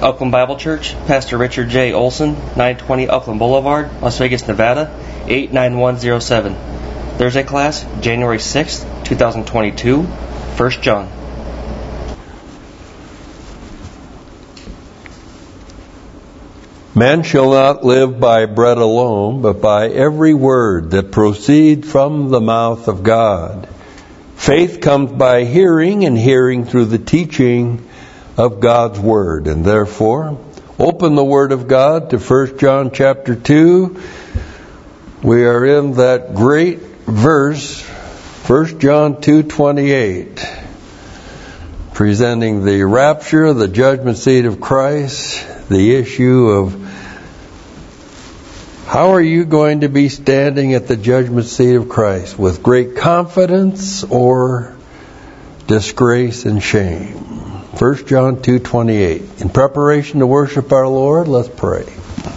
Oakland Bible Church, Pastor Richard J. Olson, 920 Oakland Boulevard, Las Vegas, Nevada, 89107. Thursday class, January 6th, 2022, 1 John. Man shall not live by bread alone, but by every word that proceeds from the mouth of God. Faith comes by hearing, and hearing through the teaching of God's Word. And therefore, open the Word of God to 1 John chapter 2. We are in that great verse, 1 John 2:28, presenting the rapture, the judgment seat of Christ, the issue of how are you going to be standing at the judgment seat of Christ, with great confidence or disgrace and shame. 1 John 2:28. In preparation to worship our Lord, let's pray.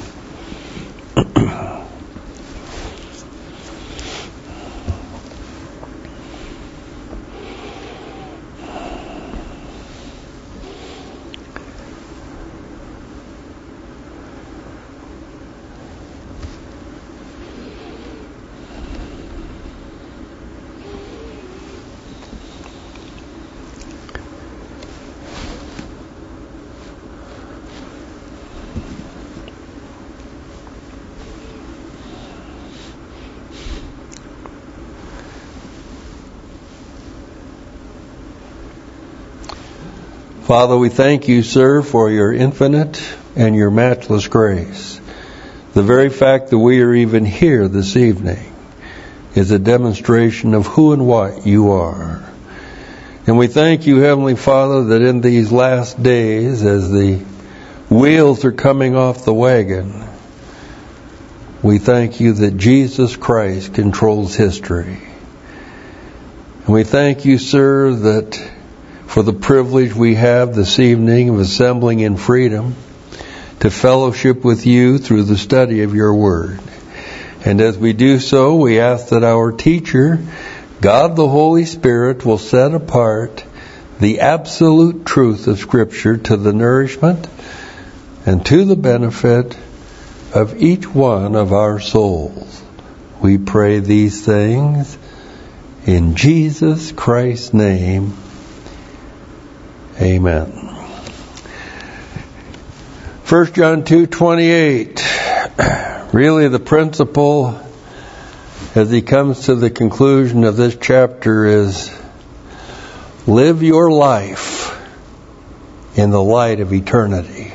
Father, we thank you, sir, for your infinite and your matchless grace. The very fact that we are even here this evening is a demonstration of who and what you are. And we thank you, Heavenly Father, that in these last days, as the wheels are coming off the wagon, we thank you that Jesus Christ controls history. And we thank you, sir, that for the privilege we have this evening of assembling in freedom to fellowship with you through the study of your word. And as we do so, we ask that our teacher, God the Holy Spirit, will set apart the absolute truth of Scripture to the nourishment and to the benefit of each one of our souls. We pray these things in Jesus Christ's name. Amen. 1 John 2:28. Really the principle as he comes to the conclusion of this chapter is live your life in the light of eternity.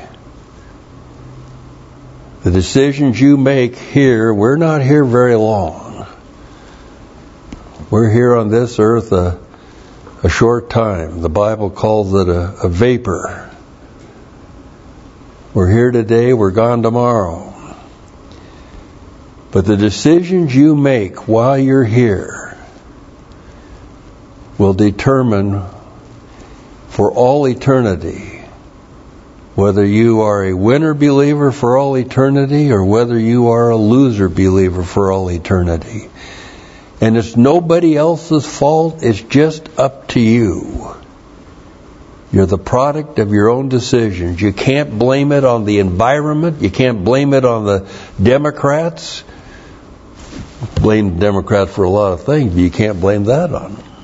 The decisions you make here, we're not here very long. We're here on this earth a short time. The Bible calls it a vapor. We're here today, we're gone tomorrow. But the decisions you make while you're here will determine for all eternity whether you are a winner believer for all eternity or whether you are a loser believer for all eternity. And it's nobody else's fault, it's just up to you. You're the product of your own decisions. You can't blame it on the environment. You can't blame it on the Democrats. Blame the Democrats for a lot of things, but you can't blame that on them.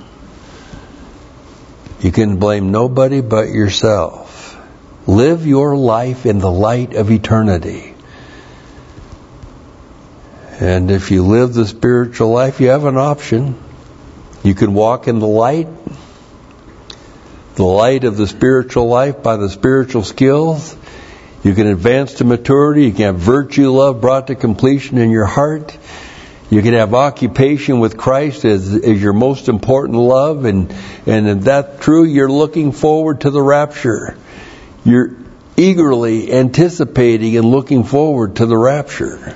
You can blame nobody but yourself. Live your life in the light of eternity. And if you live the spiritual life, you have an option. You can walk in the light of the spiritual life by the spiritual skills. You can advance to maturity. You can have virtue, love brought to completion in your heart. You can have occupation with Christ as your most important love. And if that's true, you're looking forward to the rapture. You're eagerly anticipating and looking forward to the rapture.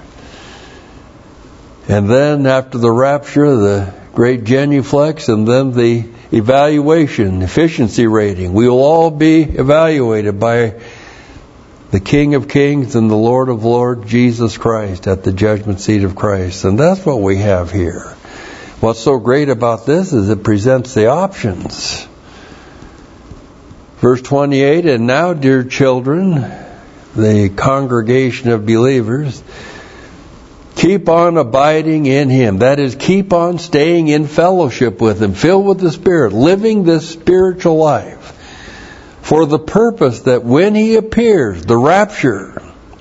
And then after the rapture, the great genuflex, and then the evaluation, efficiency rating. We will all be evaluated by the King of Kings and the Lord of Lords, Jesus Christ, at the judgment seat of Christ. And that's what we have here. What's so great about this is it presents the options. Verse 28, and now, dear children, the congregation of believers, keep on abiding in Him. That is, keep on staying in fellowship with Him, filled with the Spirit, living this spiritual life, for the purpose that when He appears, the rapture,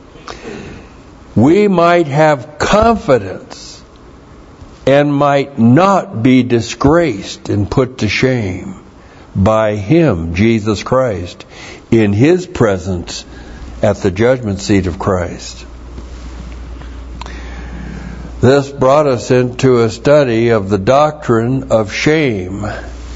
we might have confidence and might not be disgraced and put to shame by Him, Jesus Christ, in His presence at the judgment seat of Christ. This brought us into a study of the doctrine of shame.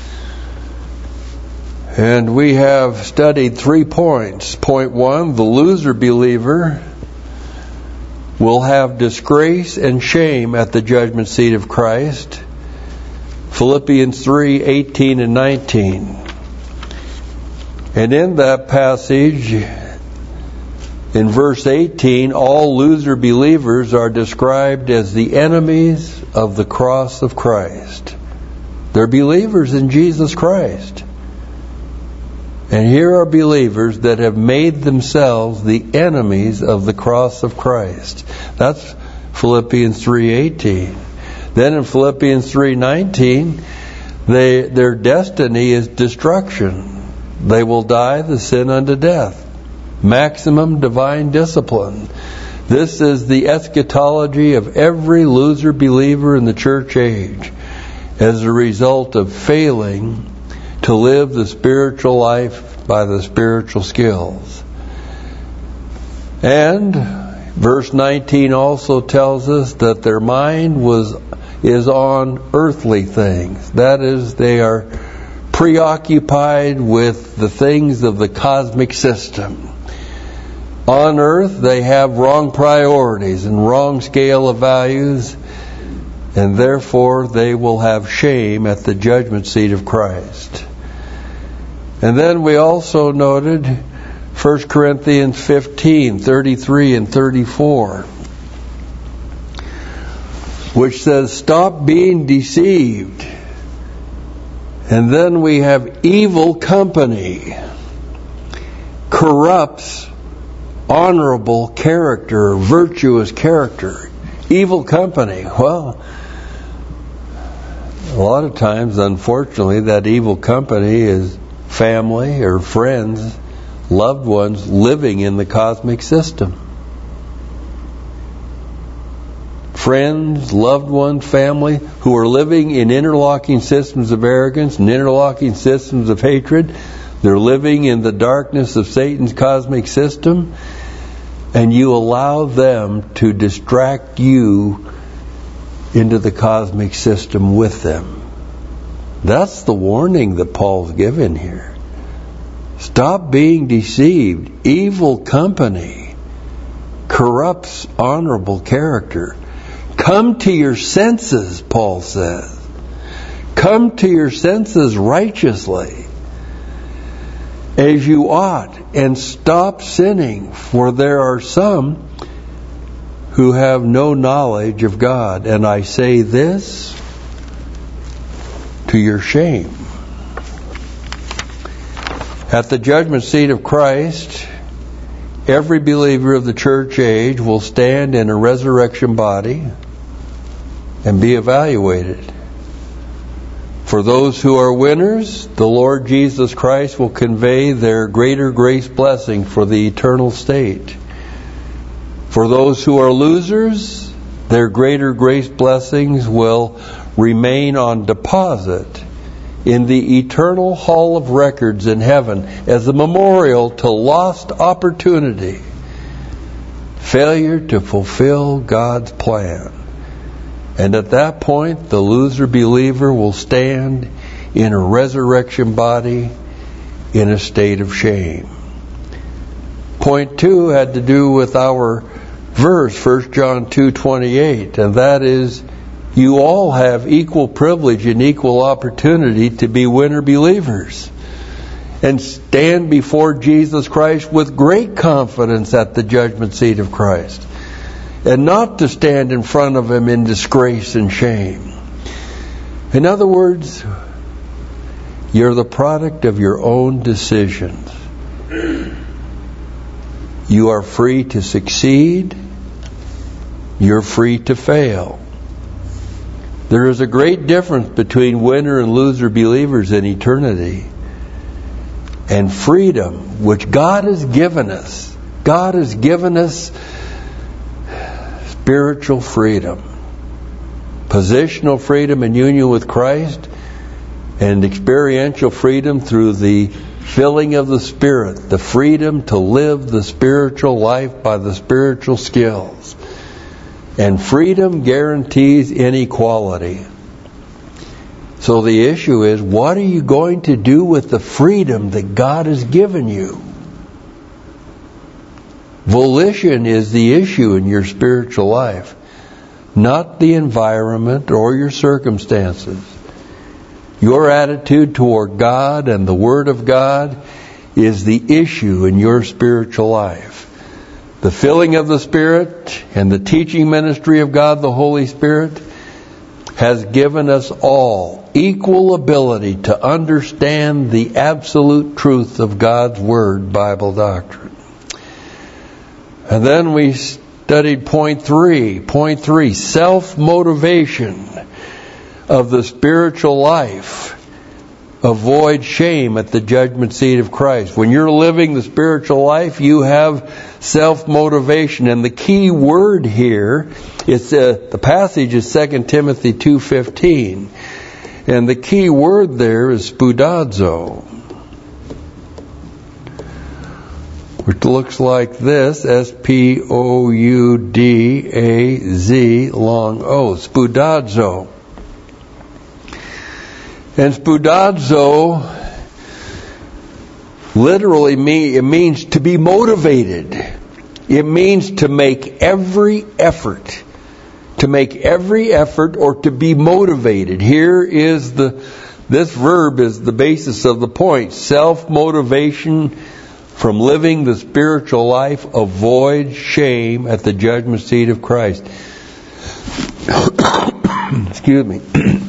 And we have studied 3 points. Point 1, the loser believer will have disgrace and shame at the judgment seat of Christ. Philippians 3:18 and 19. And in that passage, in verse 18, all loser believers are described as the enemies of the cross of Christ. They're believers in Jesus Christ. And here are believers that have made themselves the enemies of the cross of Christ. That's Philippians 3:18. Then in Philippians 3:19, their destiny is destruction. They will die the sin unto death. Maximum divine discipline. This is the eschatology of every loser believer in the church age as a result of failing to live the spiritual life by the spiritual skills. And verse 19 also tells us that their mind is on earthly things. That is, they are preoccupied with the things of the cosmic system. On earth, they have wrong priorities and wrong scale of values, and therefore they will have shame at the judgment seat of Christ. And then we also noted 1 Corinthians 15:33 and 34, which says, stop being deceived. And then we have evil company corrupts honorable character, virtuous character. Evil company. Well, a lot of times, unfortunately, that evil company is family or friends, loved ones living in the cosmic system. Friends, loved ones, family who are living in interlocking systems of arrogance and interlocking systems of hatred. They're living in the darkness of Satan's cosmic system, and you allow them to distract you into the cosmic system with them. That's the warning that Paul's given here. Stop being deceived. Evil company corrupts honorable character. Come to your senses, Paul says. Come to your senses righteously, as you ought, and stop sinning, for there are some who have no knowledge of God. And I say this to your shame. At the judgment seat of Christ, every believer of the church age will stand in a resurrection body and be evaluated. For those who are winners, the Lord Jesus Christ will convey their greater grace blessing for the eternal state. For those who are losers, their greater grace blessings will remain on deposit in the eternal hall of records in heaven as a memorial to lost opportunity, failure to fulfill God's plan. And at that point, the loser believer will stand in a resurrection body in a state of shame. Point 2 had to do with our verse, 1 John 2:28, and that is, you all have equal privilege and equal opportunity to be winner believers and stand before Jesus Christ with great confidence at the judgment seat of Christ, and not to stand in front of Him in disgrace and shame. In other words, You're the product of your own decisions. You are free to succeed. You're free to fail. There is a great difference between winner and loser believers in eternity. And freedom, which God has given us. God has given us spiritual freedom. Positional freedom in union with Christ, and experiential freedom through the filling of the Spirit. The freedom to live the spiritual life by the spiritual skills. And freedom guarantees inequality. So the issue is, what are you going to do with the freedom that God has given you? Volition is the issue in your spiritual life, not the environment or your circumstances. Your attitude toward God and the Word of God is the issue in your spiritual life. The filling of the Spirit and the teaching ministry of God the Holy Spirit has given us all equal ability to understand the absolute truth of God's Word, Bible doctrine. And then we studied point three, self-motivation of the spiritual life. Avoid shame at the judgment seat of Christ. When you're living the spiritual life, you have self-motivation. And the key word here is the passage is 2 Timothy 2:15. And the key word there is spoudazo, which looks like this, S-P-O-U-D-A-Z, long O, spoudazo. And spoudazo literally means to be motivated. It means to make every effort. To make every effort or to be motivated. Here is this verb is the basis of the point. Self-motivation from living the spiritual life. Avoid shame at the judgment seat of Christ. Excuse me.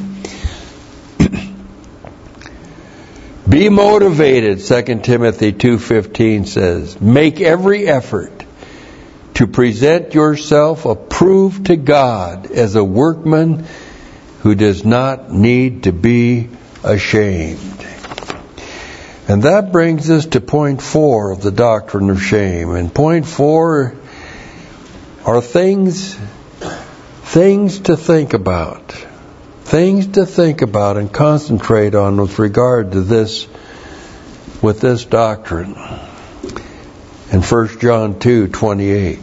Be motivated, 2 Timothy 2:15 says. Make every effort to present yourself approved to God as a workman who does not need to be ashamed. And that brings us to point 4 of the doctrine of shame. And point 4 are things to think about. Things to think about and concentrate on with regard to this, with this doctrine. In 1 John 2:28.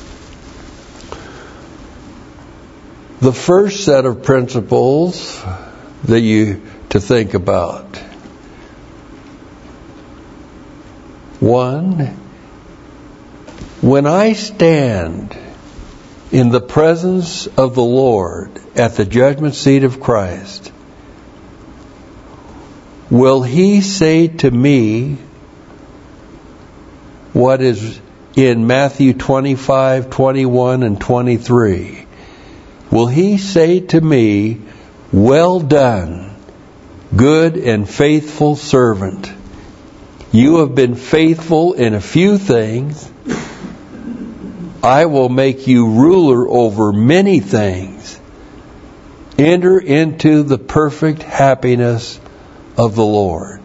The first set of principles that you to think about. 1. When I stand in the presence of the Lord at the judgment seat of Christ, will He say to me what is in Matthew 25, 21, and 23? Will He say to me, well done, good and faithful servant. You have been faithful in a few things. I will make you ruler over many things. Enter into the perfect happiness of the Lord.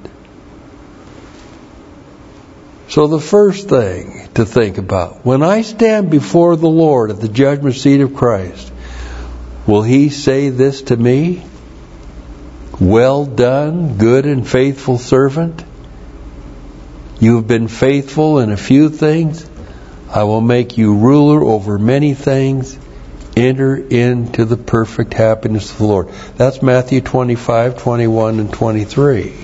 So the first thing to think about, when I stand before the Lord at the judgment seat of Christ, will He say this to me? Well done, good and faithful servant. You have been faithful in a few things. I will make you ruler over many things. Enter into the perfect happiness of the Lord. That's Matthew 25, 21, and 23.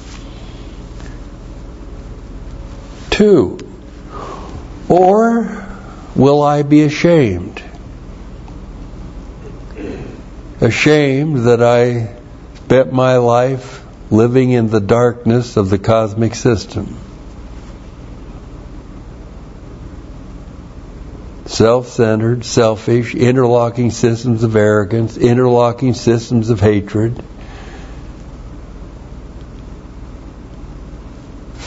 2. Or will I be ashamed? Ashamed that I spent my life living in the darkness of the cosmic system. Self-centered, selfish, interlocking systems of arrogance, interlocking systems of hatred.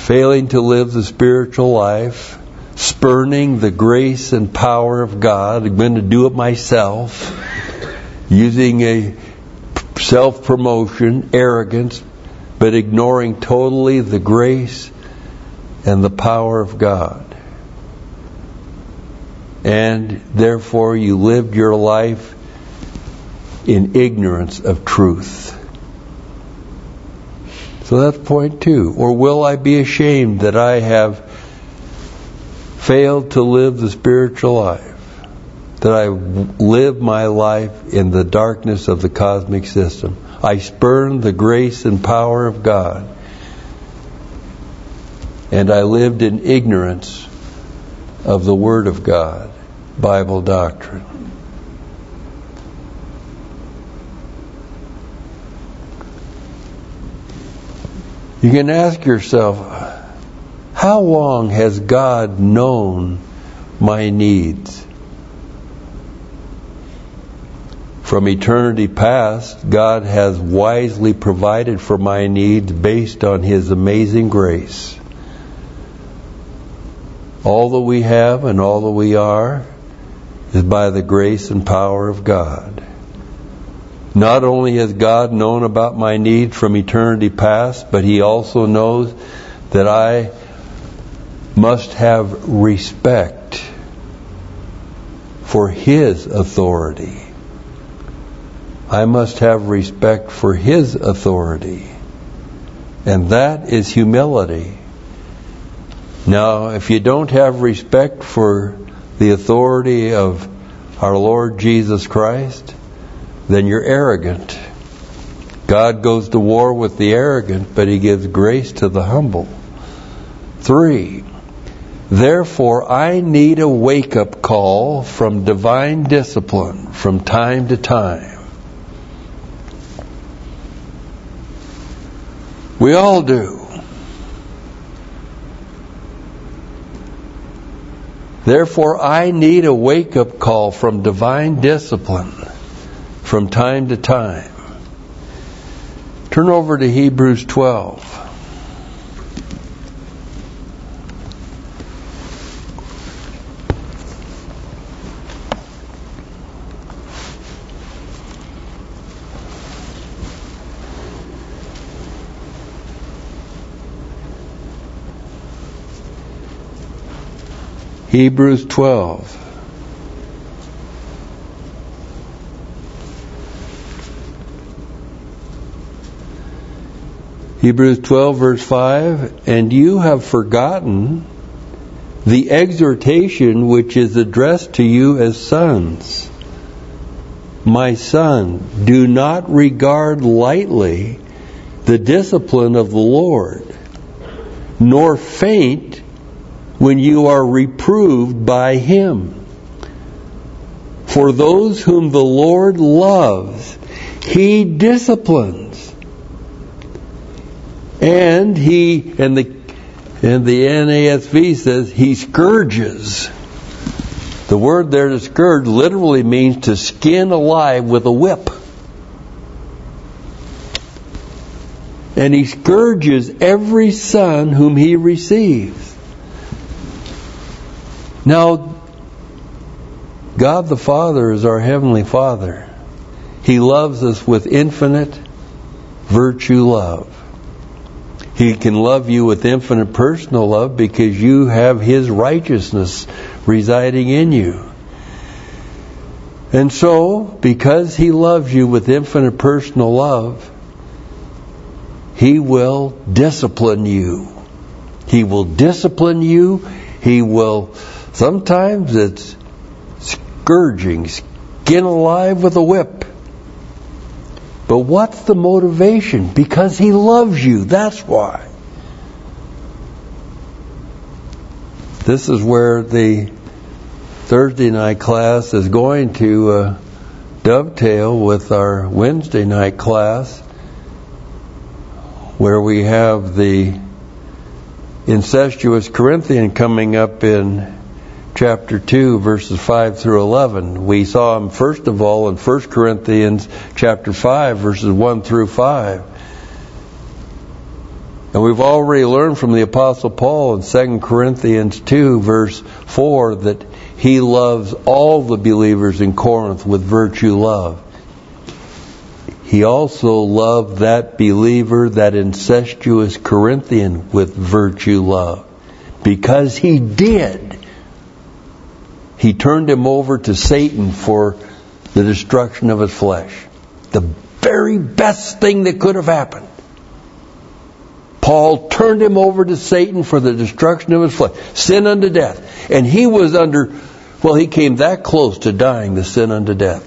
failing to live the spiritual life, spurning the grace and power of God. I'm going to do it myself, using a self-promotion, arrogance, but ignoring totally the grace and the power of God. And therefore you lived your life in ignorance of truth. So that's point 2. Or will I be ashamed that I have failed to live the spiritual life? That I live my life in the darkness of the cosmic system. I spurned the grace and power of God. And I lived in ignorance of the Word of God, Bible doctrine. You can ask yourself, how long has God known my needs? From eternity past, God has wisely provided for my needs based on His amazing grace. All that we have and all that we are is by the grace and power of God. Not only has God known about my needs from eternity past, but He also knows that I must have respect for His authority. I must have respect for His authority. And that is humility. Now, if you don't have respect for the authority of our Lord Jesus Christ, then you're arrogant. God goes to war with the arrogant, but He gives grace to the humble. 3, therefore I need a wake-up call from divine discipline from time to time. We all do. Therefore, I need a wake-up call from divine discipline from time to time. Turn over to Hebrews 12. Hebrews 12. Hebrews 12 verse 5, and you have forgotten the exhortation which is addressed to you as sons. My son, do not regard lightly the discipline of the Lord, nor faint when you are reproved by Him. For those whom the Lord loves, He disciplines. And the NASV says He scourges. The word there to scourge literally means to skin alive with a whip. And He scourges every son whom He receives. Now, God the Father is our Heavenly Father. He loves us with infinite virtue love. He can love you with infinite personal love because you have His righteousness residing in you. And so, because He loves you with infinite personal love, He will discipline you. He will discipline you. He will... Sometimes it's scourging, skin alive with a whip. But what's the motivation? Because He loves you. That's why. This is where the Thursday night class is going to dovetail with our Wednesday night class, where we have the incestuous Corinthian coming up in chapter 2, verses 5 through 11. We saw him first of all in 1 Corinthians chapter 5, verses 1 through 5. And we've already learned from the Apostle Paul in 2 Corinthians 2, verse 4, that he loves all the believers in Corinth with virtue love. He also loved that believer, that incestuous Corinthian, with virtue love. Because he did, he turned him over to Satan for the destruction of his flesh. The very best thing that could have happened. Paul turned him over to Satan for the destruction of his flesh. Sin unto death. And he was he came that close to dying the sin unto death.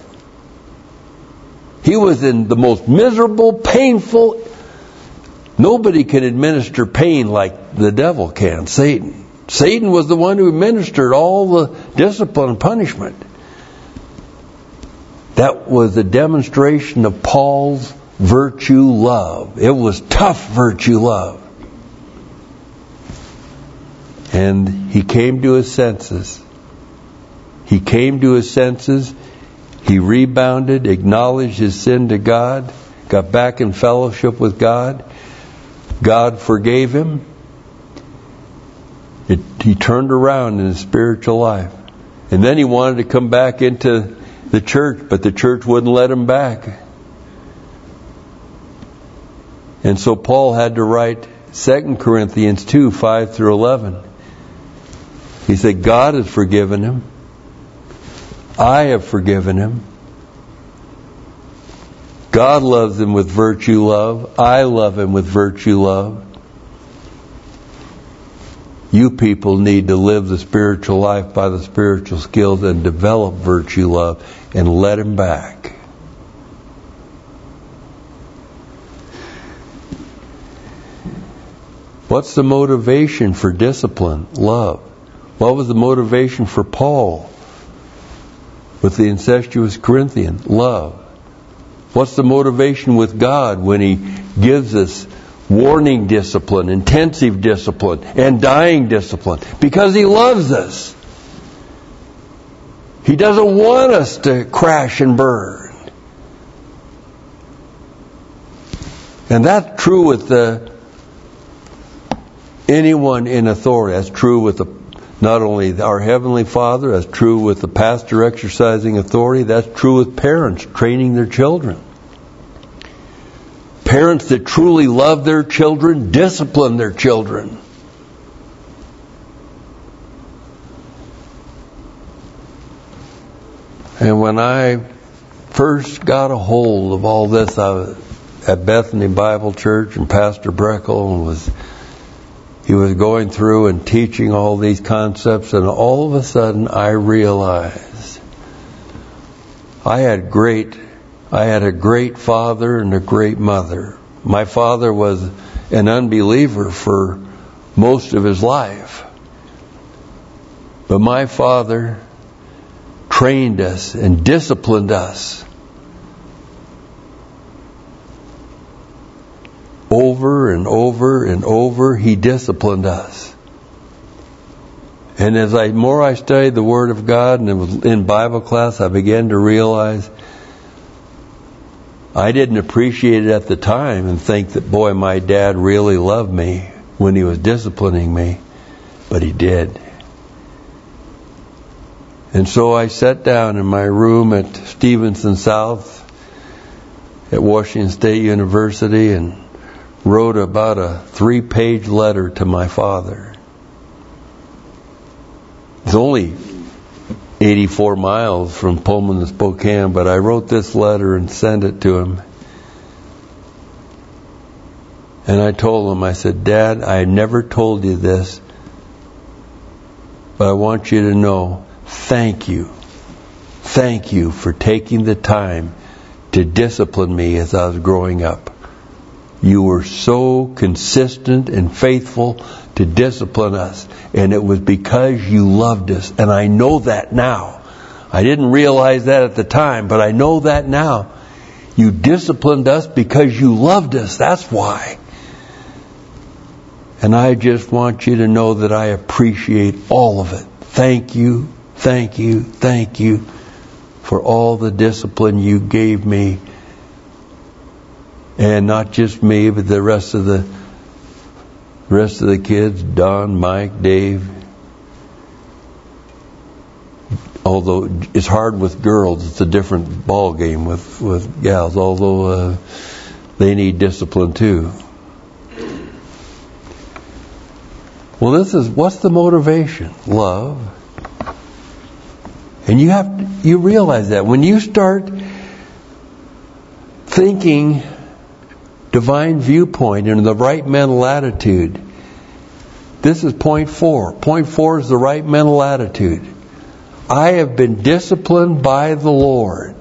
He was in the most miserable, painful. Nobody can administer pain like the devil can, Satan. Satan was the one who administered all the discipline and punishment. That was a demonstration of Paul's virtue love. It was tough virtue love. And he came to his senses. He came to his senses. He rebounded, acknowledged his sin to God, got back in fellowship with God. God forgave him. He turned around in his spiritual life. And then he wanted to come back into the church, but the church wouldn't let him back. And so Paul had to write 2 Corinthians 2, 5 through 11. He said, God has forgiven him. I have forgiven him. God loves him with virtue love. I love him with virtue love. You people need to live the spiritual life by the spiritual skills and develop virtue love and let him back. What's the motivation for discipline? Love. What was the motivation for Paul with the incestuous Corinthian? Love. What's the motivation with God when He gives us warning discipline, intensive discipline, and dying discipline? Because He loves us. He doesn't want us to crash and burn. And that's true with anyone in authority. That's true with not only our Heavenly Father, that's true with the pastor exercising authority, that's true with parents training their children. Parents that truly love their children discipline their children. And when I first got a hold of all this, I was at Bethany Bible Church, and Pastor Breckel he was going through and teaching all these concepts, and all of a sudden I realized I had a great father and a great mother. My father was an unbeliever for most of his life. But my father trained us and disciplined us over and over and over. He disciplined us. And as more I studied the Word of God, and it was in Bible class, I began to realize I didn't appreciate it at the time and think that, boy, my dad really loved me when he was disciplining me. But he did. And so I sat down in my room at Stevenson South at Washington State University and wrote about a 3-page letter to my father. It's only 84 miles from Pullman to Spokane, but I wrote this letter and sent it to him. And I told him, I said, Dad, I never told you this, but I want you to know, thank you. Thank you for taking the time to discipline me as I was growing up. You were so consistent and faithful to discipline us. And it was because you loved us. And I know that now. I didn't realize that at the time, but I know that now. You disciplined us because you loved us. That's why. And I just want you to know that I appreciate all of it. Thank you, thank you, thank you for all the discipline you gave me. And not just me, but the rest of the The rest of the kids, Don, Mike, Dave. Although it's hard with girls, it's a different ball game with gals, although they need discipline too. Well, what's the motivation? Love. And you realize that when you start thinking divine viewpoint in the right mental attitude, this is point 4. Point 4 is the right mental attitude. I have been disciplined by the Lord,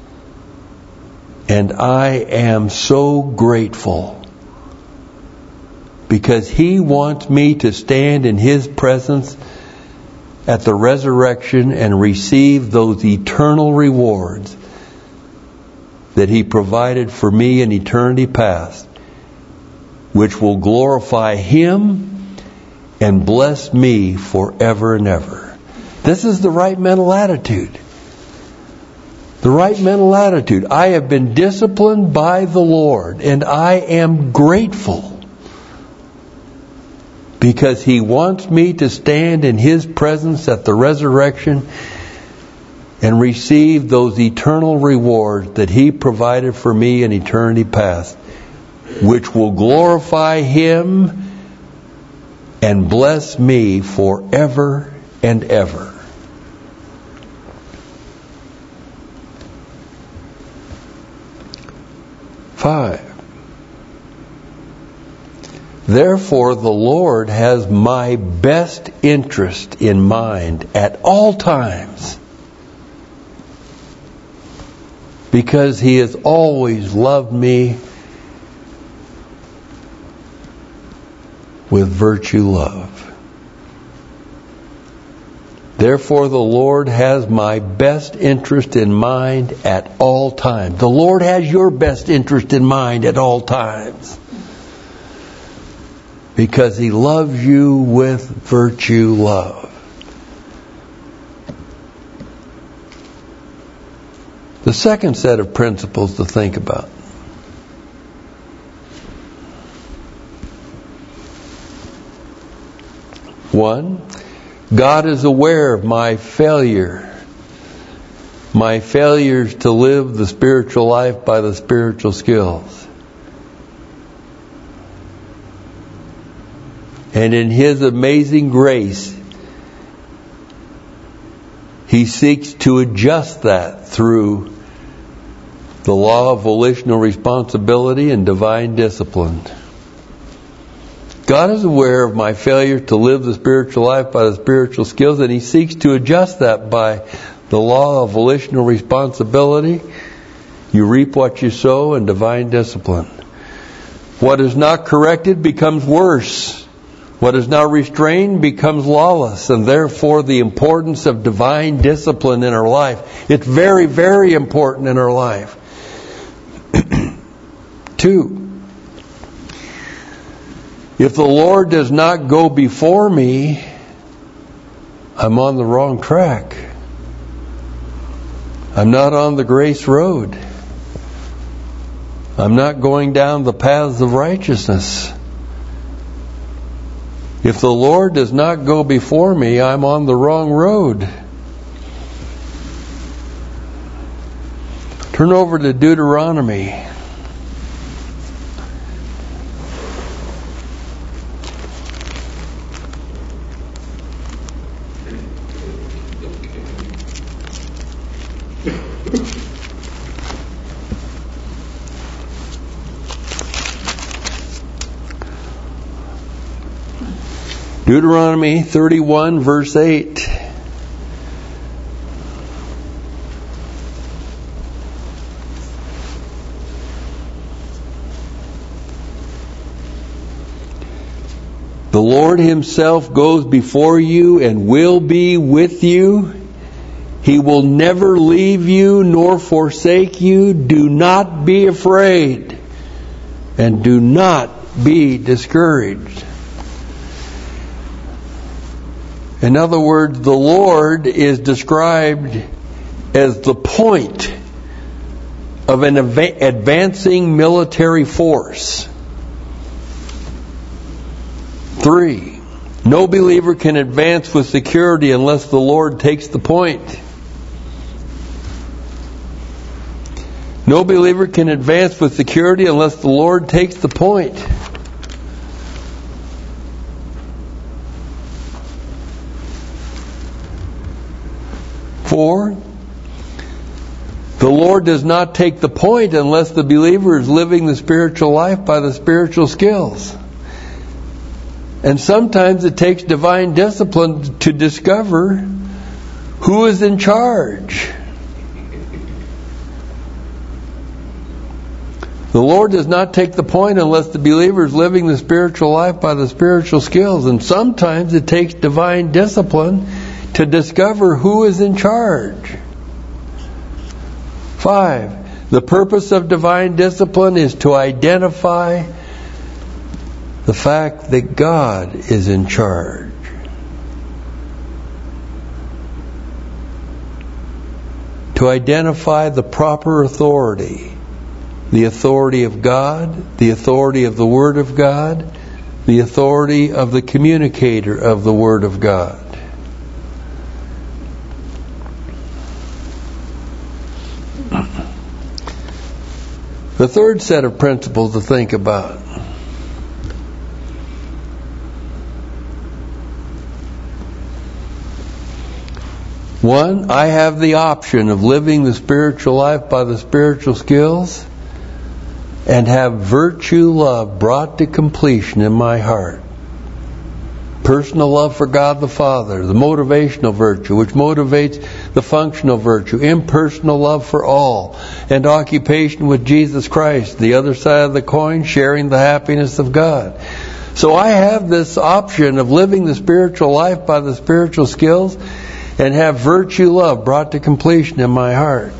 and I am so grateful because He wants me to stand in His presence at the resurrection and receive those eternal rewards that He provided for me in eternity past, which will glorify Him and bless me forever and ever. This is the right mental attitude. The right mental attitude. I have been disciplined by the Lord, and I am grateful because He wants me to stand in His presence at the resurrection and receive those eternal rewards that He provided for me in eternity past, which will glorify Him and bless me forever and ever. Therefore, the Lord has my best interest in mind at all times, because He has always loved me with virtue love. Therefore, the Lord has my best interest in mind at all times. The Lord has your best interest in mind at all times, because He loves you with virtue love. The second set of principles to think about. One, God is aware of my failures to live the spiritual life by the spiritual skills. And in His amazing grace, He seeks to adjust that through the law of volitional responsibility and divine discipline. God is aware of my failure to live the spiritual life by the spiritual skills, and He seeks to adjust that by the law of volitional responsibility. You reap what you sow, and divine discipline. What is not corrected becomes worse. What is not restrained becomes lawless, and therefore the importance of divine discipline in our life. It's very, very important in our life. 2. If the Lord does not go before me, I'm on the wrong track. I'm not on the grace road. I'm not going down the paths of righteousness. If the Lord does not go before me, I'm on the wrong road. Turn over to Deuteronomy. Deuteronomy 31, verse 8. The Lord Himself goes before you and will be with you. He will never leave you nor forsake you. Do not be afraid, and do not be discouraged. In other words, the Lord is described as the point of an advancing military force. 3, no believer can advance with security unless the Lord takes the point. No believer can advance with security unless the Lord takes the point. 4, the Lord does not take the point unless the believer is living the spiritual life by the spiritual skills. And sometimes it takes divine discipline to discover who is in charge. The Lord does not take the point unless the believer is living the spiritual life by the spiritual skills. And sometimes it takes divine discipline to discover who is in charge. 5, the purpose of divine discipline is to identify the fact that God is in charge. To identify the proper authority. The authority of God, the authority of the Word of God, the authority of the communicator of the Word of God. The third set of principles to think about. 1, I have the option of living the spiritual life by the spiritual skills and have virtue love brought to completion in my heart. Personal love for God the Father, the motivational virtue, which motivates the functional virtue, impersonal love for all, and occupation with Jesus Christ, the other side of the coin, sharing the happiness of God. So I have this option of living the spiritual life by the spiritual skills and have virtue love brought to completion in my heart.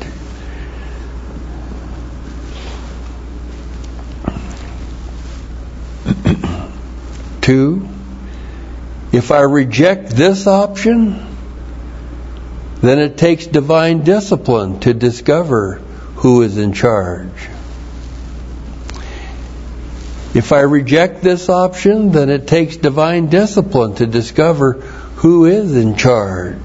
2, if I reject this option, then it takes divine discipline to discover who is in charge. If I reject this option, then it takes divine discipline to discover who is in charge.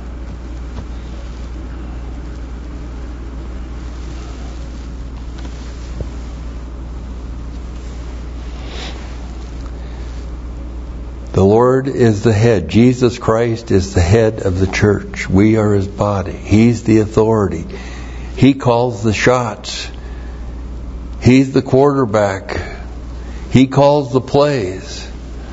The Lord is the head. Jesus Christ is the head of the church. We are His body. He's the authority. He calls the shots. He's the quarterback. He calls the plays.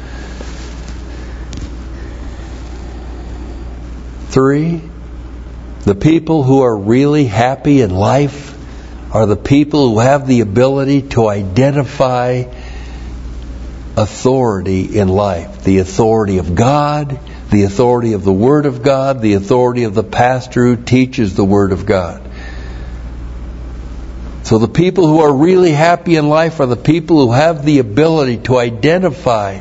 3, the people who are really happy in life are the people who have the ability to identify authority in life. The authority of God, the authority of the Word of God, the authority of the pastor who teaches the Word of God. So the people who are really happy in life are the people who have the ability to identify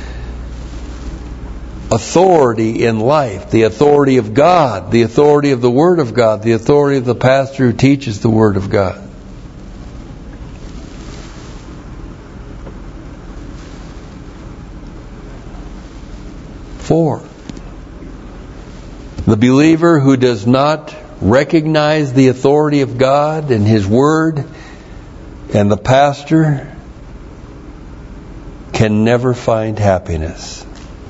authority in life. The authority of God, the authority of the Word of God, the authority of the pastor who teaches the Word of God. 4, the believer who does not recognize the authority of God and His Word and the pastor can never find happiness.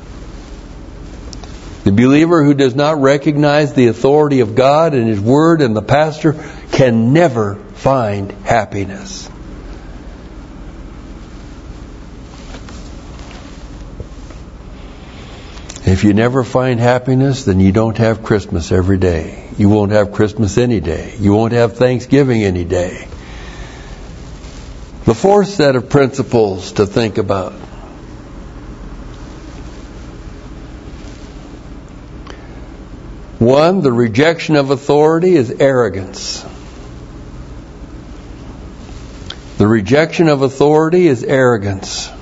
The believer who does not recognize the authority of God and His Word and the pastor can never find happiness. If you never find happiness, then you don't have Christmas every day. You won't have Christmas any day. You won't have Thanksgiving any day. The fourth set of principles to think about. 1, the rejection of authority is arrogance. The rejection of authority is arrogance.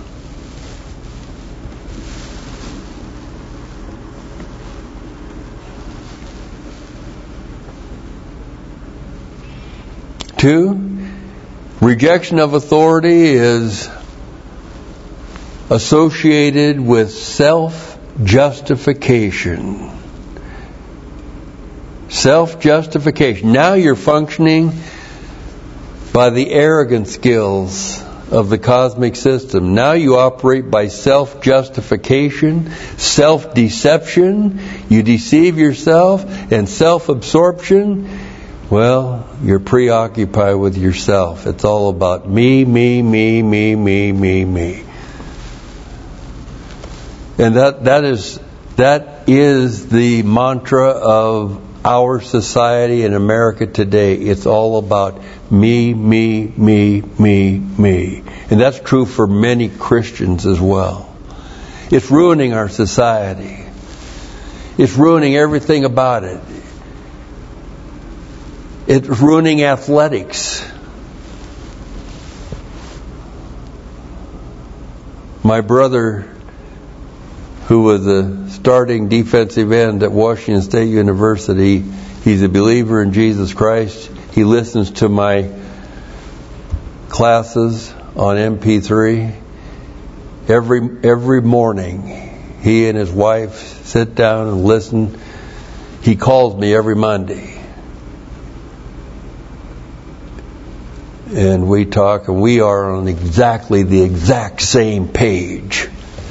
2, rejection of authority is associated with self-justification. Self-justification. Now you're functioning by the arrogant skills of the cosmic system. Now you operate by self-justification, self-deception. You deceive yourself, and self-absorption. Well, you're preoccupied with yourself. It's all about me, me, me, me, me, me, me. And that is the mantra of our society in America today. It's all about me, me, me, me, me. And that's true for many Christians as well. It's ruining our society. It's ruining everything about it. It's ruining athletics. My brother, who was a starting defensive end at Washington State University, he's a believer in Jesus Christ. He listens to my classes on MP3. Every morning, he and his wife sit down and listen. He calls me every Monday. And we talk, and we are on exactly the exact same page.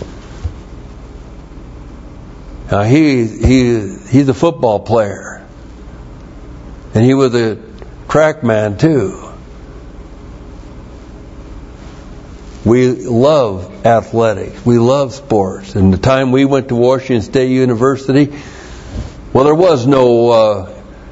Now he's a football player, and he was a track man too. We love athletics. We love sports. And the time we went to Washington State University, well, there was no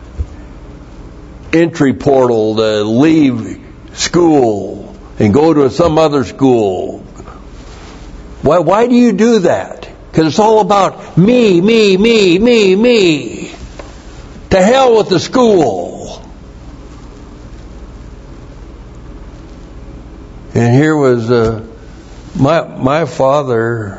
entry portal to leave school and go to some other school. Why do you do that? Because it's all about me, me, me, me, me. To hell with the school. And here was my father.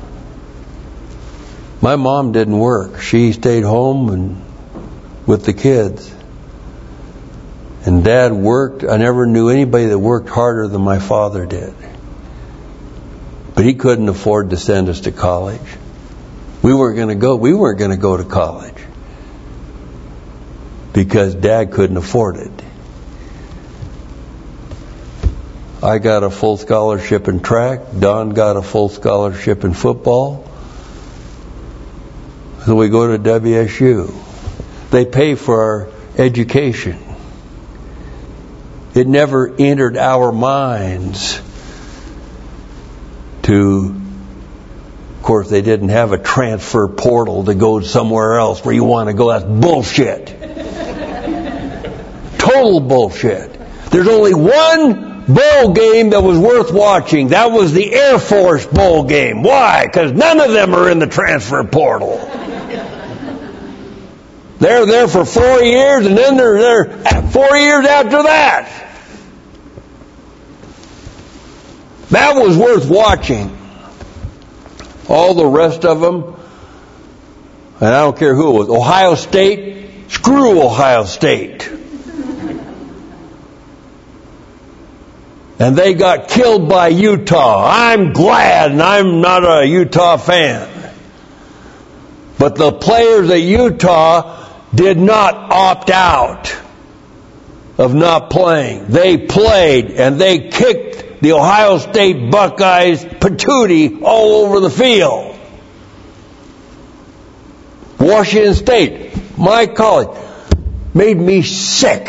My mom didn't work. She stayed home and with the kids. And Dad worked. I never knew anybody that worked harder than my father did. But he couldn't afford to send us to college. We weren't going to go. We weren't going to go to college because Dad couldn't afford it. I got a full scholarship in track. Don got a full scholarship in football. So we go to WSU. They pay for our education. It never entered our minds to, of course, they didn't have a transfer portal to go somewhere else where you want to go. That's bullshit. Total bullshit. There's only one bowl game that was worth watching. That was the Air Force bowl game. Why? Because none of them are in the transfer portal. They're there for 4 years, and then they're there 4 years after that. That was worth watching. All the rest of them, and I don't care who it was, Ohio State, screw Ohio State. And they got killed by Utah. I'm glad, and I'm not a Utah fan. But the players at Utah did not opt out of not playing. They played, and they kicked the Ohio State Buckeyes patootie all over the field. Washington State, my college, made me sick.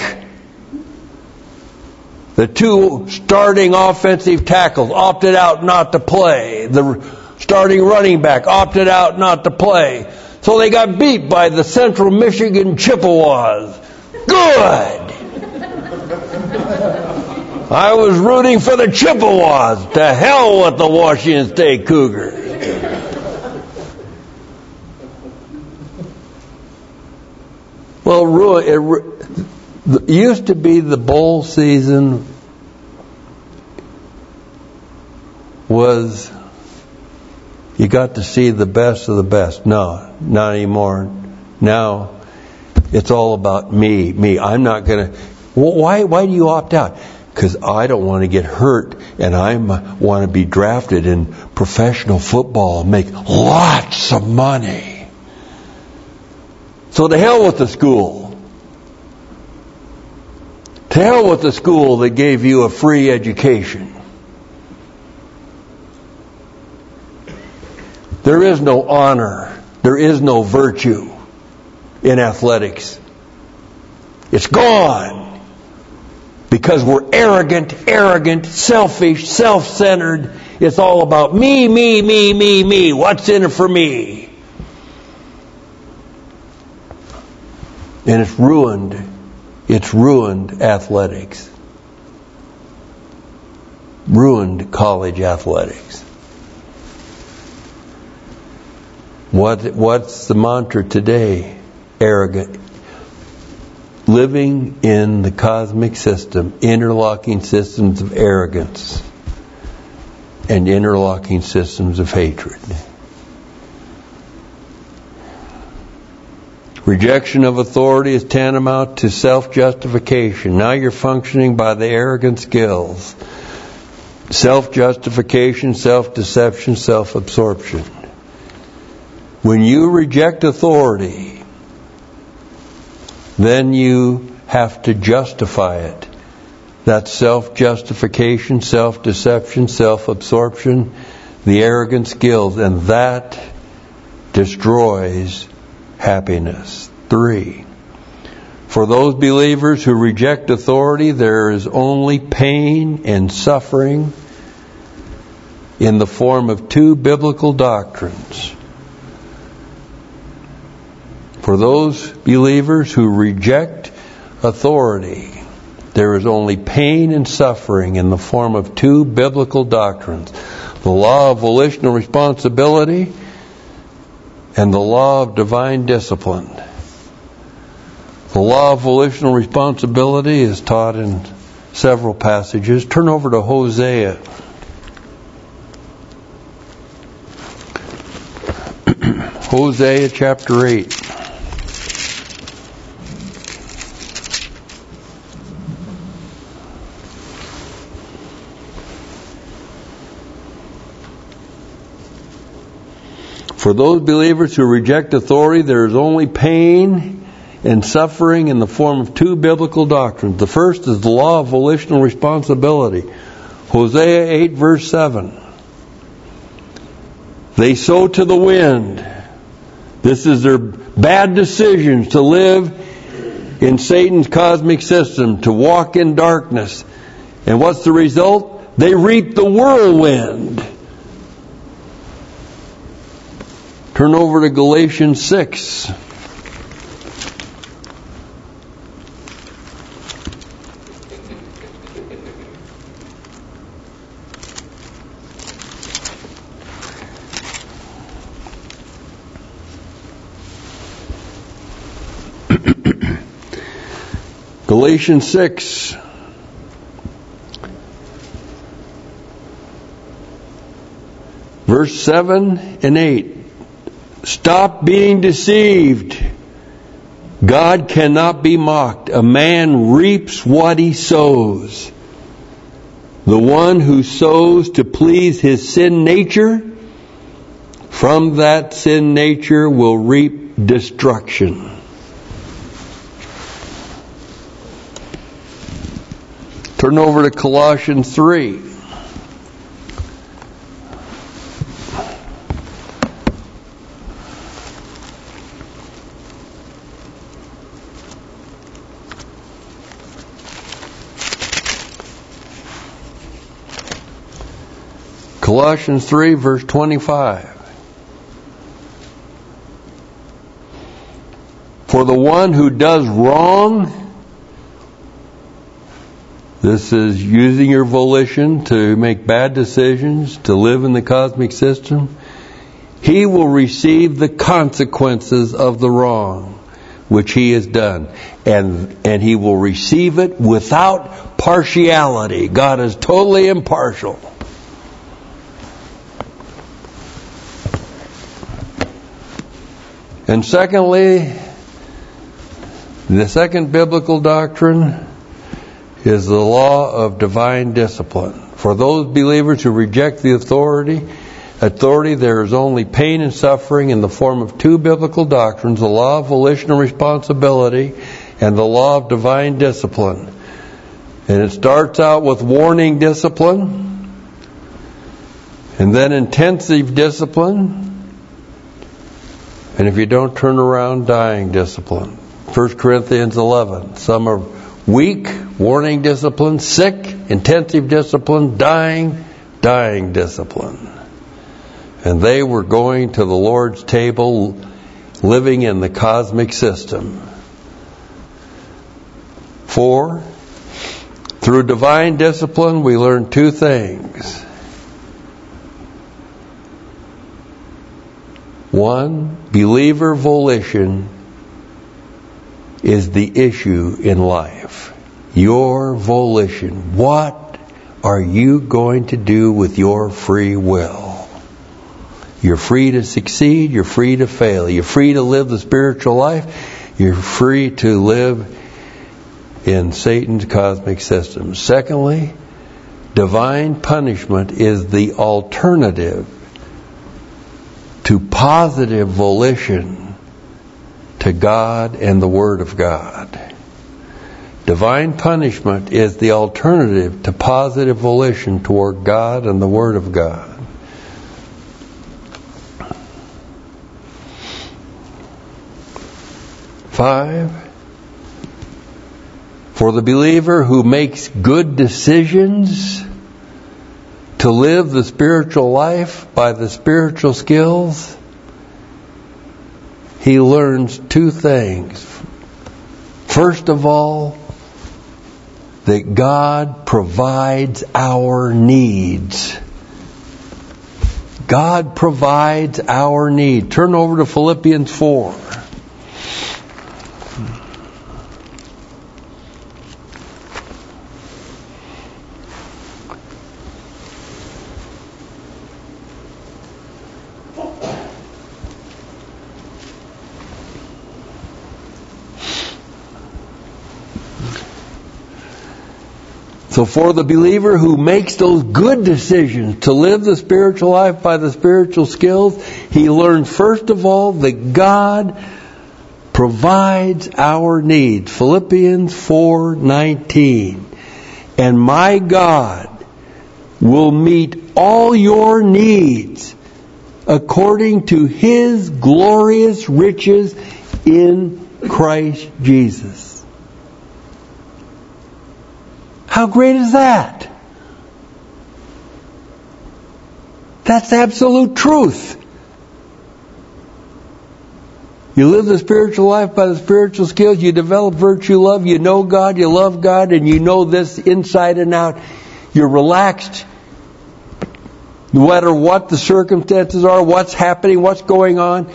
The two starting offensive tackles opted out not to play. The starting running back opted out not to play. So they got beat by the Central Michigan Chippewas. Good! I was rooting for the Chippewas. To hell with the Washington State Cougars. Well, it used to be the bowl season was you got to see the best of the best. No, not anymore. Now it's all about me. I'm not going to. Why do you opt out? because I don't want to get hurt, and I want to be drafted in professional football and make lots of money. So to hell with the school. To hell with the school that gave you a free education. There is no honor. There is no virtue in athletics. It's gone. Because we're arrogant, selfish, self-centered. It's all about me, me, me, me, me. What's in it for me? And it's ruined athletics. Ruined college athletics. What's the mantra today? Arrogant. Living in the cosmic system, interlocking systems of arrogance and interlocking systems of hatred. Rejection of authority is tantamount to self-justification. Now you're functioning by the arrogant skills. Self-justification, self-deception, self-absorption. When you reject authority, then you have to justify it. That's self-justification, self-deception, self-absorption, the arrogant skills, and that destroys happiness. 3. For those believers who reject authority, there is only pain and suffering in the form of 2 biblical doctrines. For those believers who reject authority, there is only pain and suffering in the form of 2 biblical doctrines. The law of volitional responsibility and the law of divine discipline. The law of volitional responsibility is taught in several passages. Turn over to Hosea. Hosea chapter 8. For those believers who reject authority, there is only pain and suffering in the form of 2 biblical doctrines. The first is the law of volitional responsibility. Hosea 8 verse 7. They sow to the wind. This is their bad decisions to live in Satan's cosmic system, to walk in darkness. And what's the result? They reap the whirlwind. Turn over to Galatians 6. Galatians 6. Verse 7 and 8. Stop being deceived. God cannot be mocked. A man reaps what he sows. The one who sows to please his sin nature, from that sin nature will reap destruction. Turn over to Colossians 3. Colossians 3 verse 25. For the one who does wrong, this is using your volition to make bad decisions, to live in the cosmic system, he will receive the consequences of the wrong which he has done. And he will receive it without partiality. God is totally impartial. And secondly, the second biblical doctrine is the law of divine discipline. For those believers who reject the authority, there is only pain and suffering in the form of two biblical doctrines, the law of volition and responsibility and the law of divine discipline. And it starts out with warning discipline, and then intensive discipline, and if you don't turn around, dying discipline. 1 Corinthians 11. Some are weak, warning discipline, sick, intensive discipline, dying discipline. And they were going to the Lord's table, living in the cosmic system. 4, through divine discipline, we learn two things. 1, believer volition is the issue in life. Your volition. What are you going to do with your free will? You're free to succeed. You're free to fail. You're free to live the spiritual life. You're free to live in Satan's cosmic system. Secondly, divine punishment is the alternative to positive volition to God and the Word of God. Divine punishment is the alternative to positive volition toward God and the Word of God. Five, for the believer who makes good decisions to live the spiritual life by the spiritual skills, he learns two things. First of all, that God provides our needs. God provides our need. Turn over to Philippians 4. So for the believer who makes those good decisions to live the spiritual life by the spiritual skills, he learns first of all that God provides our needs. Philippians 4:19. And my God will meet all your needs according to His glorious riches in Christ Jesus. How great is that? That's absolute truth. You live the spiritual life by the spiritual skills, you develop virtue, love, you know God, you love God, and you know this inside and out. You're relaxed. No matter what the circumstances are, what's happening, what's going on,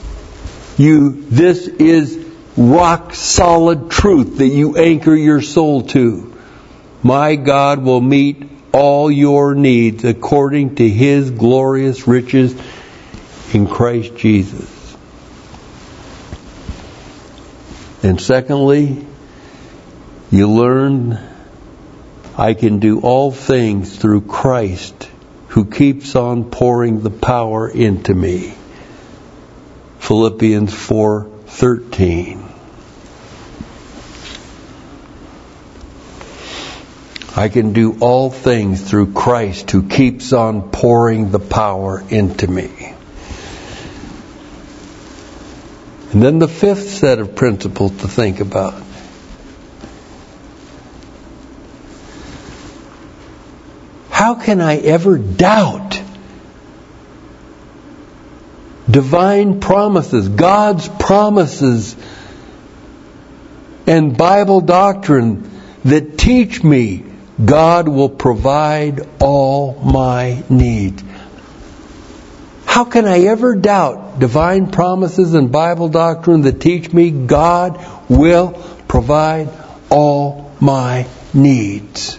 this is rock solid truth that you anchor your soul to. My God will meet all your needs according to His glorious riches in Christ Jesus. And secondly, you learn I can do all things through Christ who keeps on pouring the power into me. Philippians 4:13. I can do all things through Christ who keeps on pouring the power into me. And then the fifth set of principles to think about. How can I ever doubt divine promises, God's promises, and Bible doctrine that teach me God will provide all my needs? How can I ever doubt divine promises and Bible doctrine that teach me God will provide all my needs?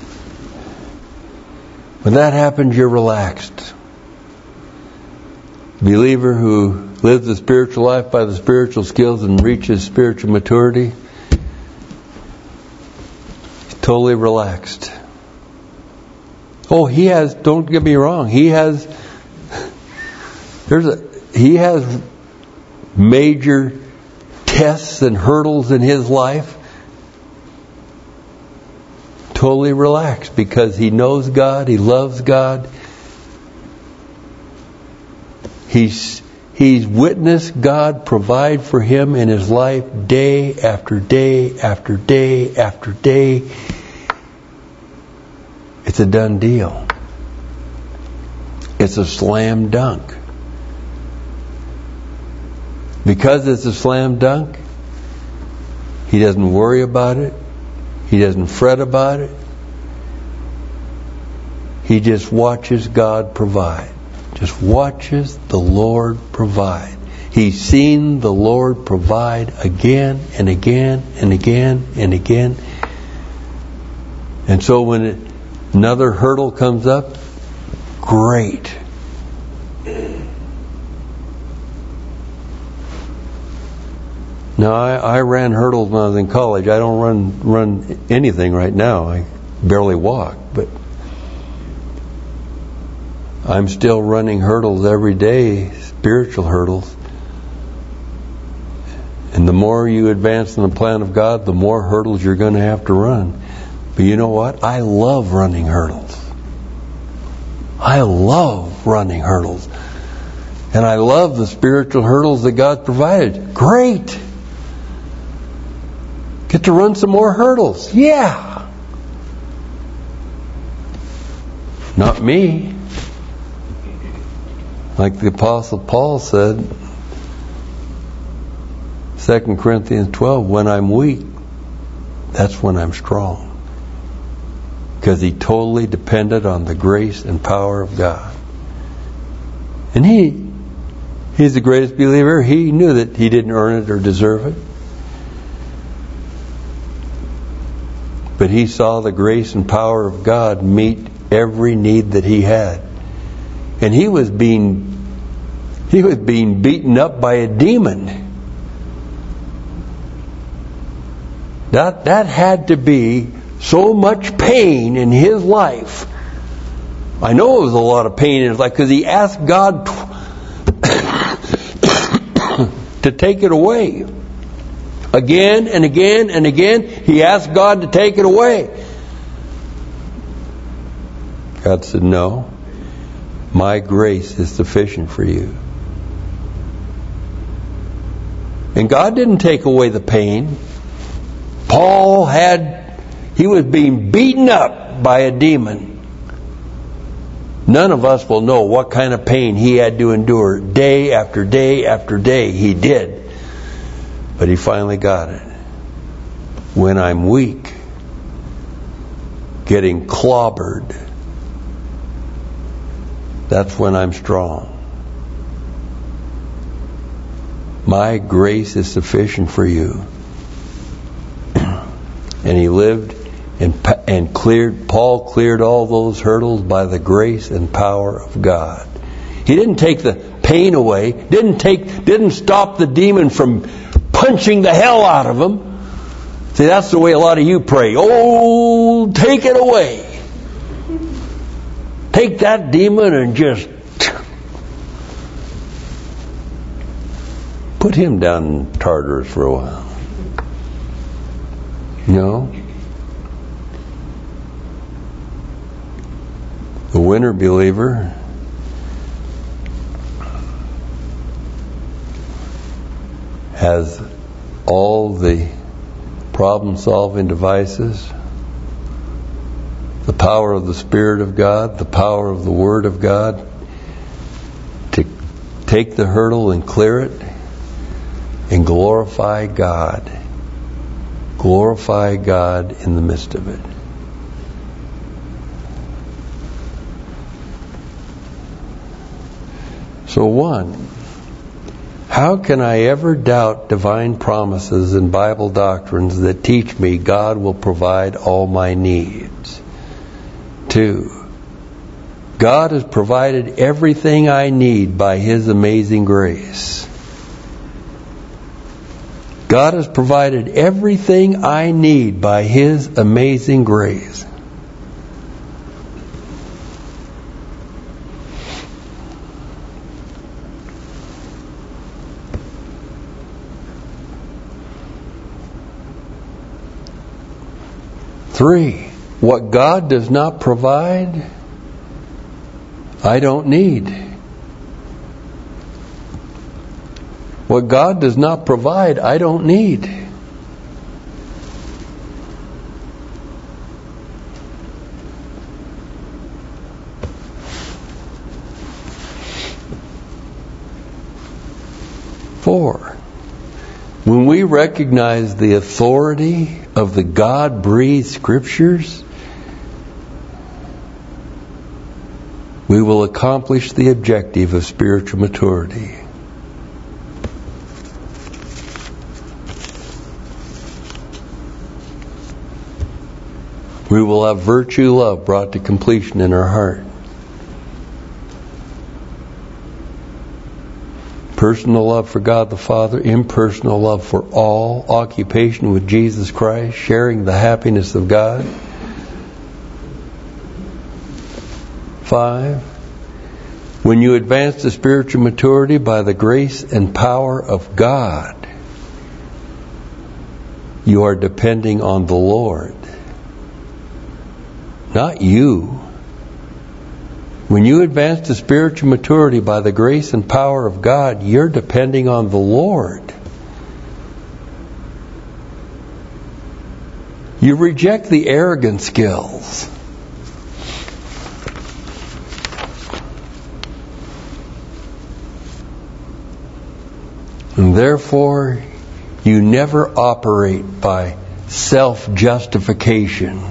When that happens, you're relaxed. believer who lives the spiritual life by the spiritual skills and reaches spiritual maturity, he's totally relaxed. Oh, he has, don't get me wrong, he has major tests and hurdles in his life. Totally relaxed because he knows God, he loves God. He's witnessed God provide for him in his life day after day after day after day. It's a done deal. It's a slam dunk. Because it's a slam dunk, he doesn't worry about it. He doesn't fret about it. He just watches God provide. Just watches the Lord provide. He's seen the Lord provide again and again and again and again. And so when another hurdle comes up, great. Now, I ran hurdles when I was in college. I don't run anything right now. I barely walk, but I'm still running hurdles every day, spiritual hurdles. And the more you advance in the plan of God, the more hurdles you're going to have to run. But you know what? I love running hurdles. I love running hurdles. And I love the spiritual hurdles that God provided. Great! Get to run some more hurdles. Yeah! Not me. Like the Apostle Paul said, 2 Corinthians 12, when I'm weak, that's when I'm strong. Because he totally depended on the grace and power of God. And he's the greatest believer. He knew that he didn't earn it or deserve it. But he saw the grace and power of God meet every need that he had. And he was being beaten up by a demon. That had to be so much pain in his life. I know it was a lot of pain in his life because he asked God to take it away. Again and again and again, he asked God to take it away. God said, no, my grace is sufficient for you. And God didn't take away the pain. He was being beaten up by a demon. None of us will know what kind of pain he had to endure day after day after day. He did. But he finally got it. When I'm weak, getting clobbered, that's when I'm strong. My grace is sufficient for you. And he lived and Paul cleared all those hurdles by the grace and power of God. He didn't take the pain away, didn't stop the demon from punching the hell out of him. See, that's the way a lot of you pray. Oh, take it away. Take that demon and just put him down in Tartarus for a while. No. The winner believer has all the problem-solving devices, the power of the Spirit of God, the power of the Word of God, to take the hurdle and clear it and glorify God. Glorify God in the midst of it. So one, how can I ever doubt divine promises and Bible doctrines that teach me God will provide all my needs? 2, God has provided everything I need by His amazing grace. God has provided everything I need by His amazing grace. Three, what God does not provide, I don't need. What God does not provide, I don't need. Four, when we recognize the authority of the God-breathed Scriptures, we will accomplish the objective of spiritual maturity. We will have virtue love brought to completion in our heart. Personal love for God the Father, impersonal love for all, occupation with Jesus Christ, sharing the happiness of God. 5. When you advance to spiritual maturity by the grace and power of God, you are depending on the Lord. Not you. When you advance to spiritual maturity by the grace and power of God, you're depending on the Lord. You reject the arrogant skills. And therefore, you never operate by self-justification.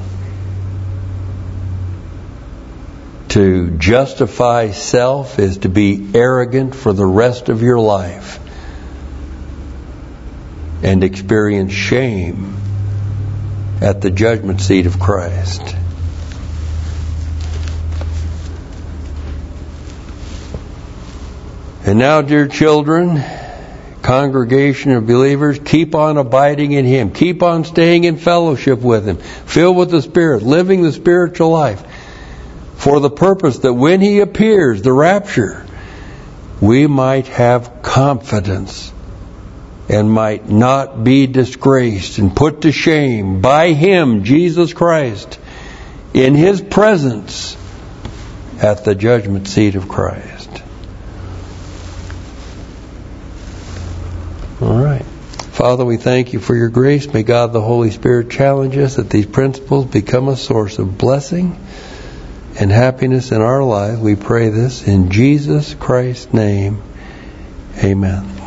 To justify self is to be arrogant for the rest of your life and experience shame at the judgment seat of Christ. And now, dear children, congregation of believers, keep on abiding in Him. Keep on staying in fellowship with Him. Filled with the Spirit, living the spiritual life. For the purpose that when He appears, the rapture, we might have confidence and might not be disgraced and put to shame by Him, Jesus Christ, in His presence at the judgment seat of Christ. All right. Father, we thank You for Your grace. May God the Holy Spirit challenge us that these principles become a source of blessing and happiness in our lives. We pray this in Jesus Christ's name. Amen.